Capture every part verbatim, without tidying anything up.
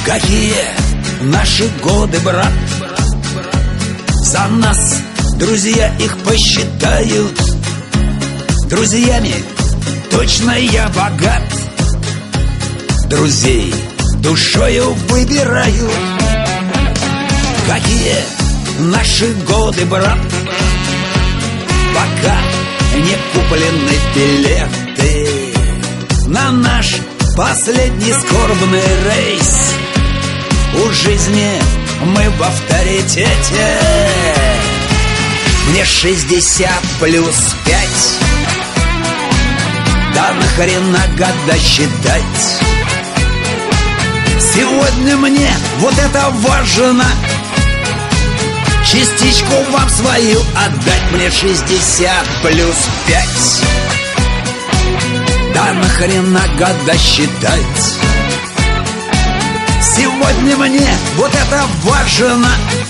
Какие наши годы, брат? За нас друзья их посчитают. Друзьями точно я богат. Друзей душою выбираю. Какие наши годы, брат? Пока не куплены билеты на наш последний скорбный рейс. У жизни мы в авторитете. Мне шестьдесят плюс пять. Да нахрена года считать? Сегодня мне вот это важно. Частичку вам свою отдать. Мне шестьдесят плюс пять. Да нахрена года считать? Сегодня мне вот это важно.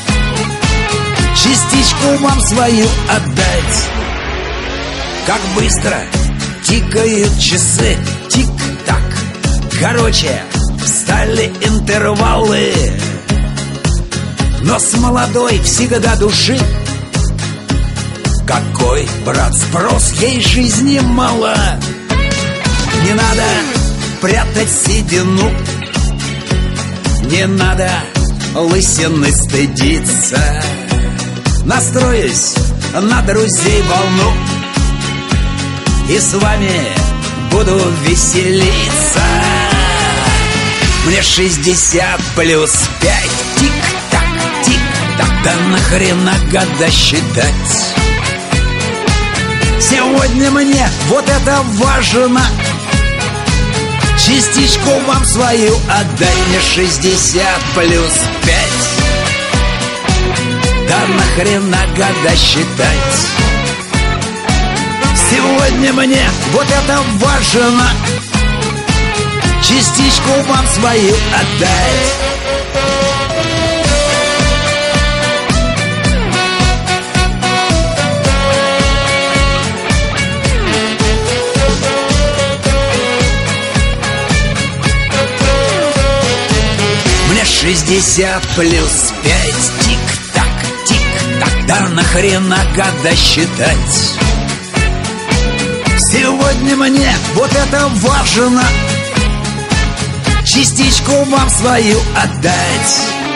Частичку вам свою отдать. Как быстро тикают часы, тик-так. Короче, стали интервалы. Но с молодой всегда души. Какой, брат, спрос, ей жизни мало. Не надо прятать седину. Не надо лысины стыдиться. Настроюсь на друзей волну и с вами буду веселиться. Мне шестьдесят плюс пять. Тик-так, тик-так. Да нахрена года считать? Сегодня мне вот это важно. Частичку вам свою отдай. Мне шестьдесят плюс пять. Да нахрена года считать? Сегодня мне вот это важно. Частичку вам свою отдать. Шестьдесят плюс пять. Тик-так, тик-так. Да нахрена года считать? Сегодня мне вот это важно. Частичку вам свою отдать.